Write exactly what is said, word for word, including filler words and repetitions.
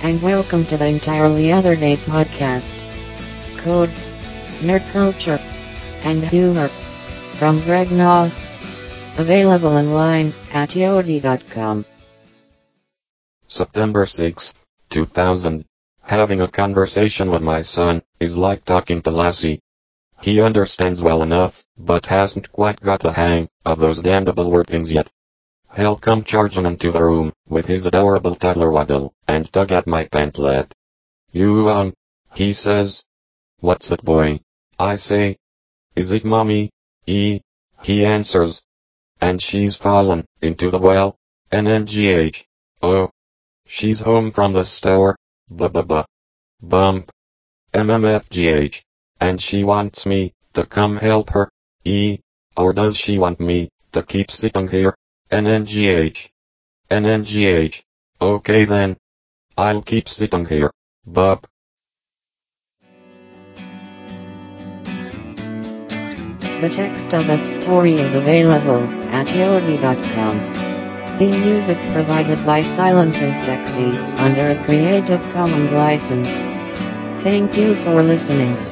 and welcome to the Entirely Other Day podcast. Code, nerd culture, and humor from Greg Noss. Available online at yodi dot com. September sixth, two thousand. Having a conversation with my son is like talking to Lassie. He understands well enough, but hasn't quite got the hang of those damnable word things yet. He'll come charging into the room with his adorable toddler waddle and tug at my pantlet. You, um, he says. What's it, boy? I say. Is it mommy? E, he answers. And she's fallen into the well, N N G H. Oh. She's home from the store, b-b-b. Bump. M M F G H. And she wants me to come help her, E, or does she want me to keep sitting here, N N G H. N N G H. Okay then. I'll keep sitting here, bub. The text of the story is available at yodi dot com. Theme music provided by Silence is Sexy under a Creative Commons license. Thank you for listening.